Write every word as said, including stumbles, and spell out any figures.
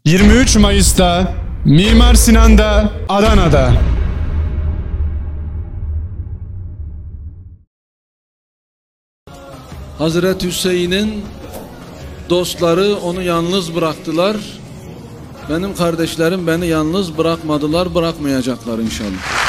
yirmi üç Mayıs'ta Mimar Sinan'da, Adana'da. Hazreti Hüseyin'in dostları onu yalnız bıraktılar. Benim kardeşlerim beni yalnız bırakmadılar, bırakmayacaklar inşallah.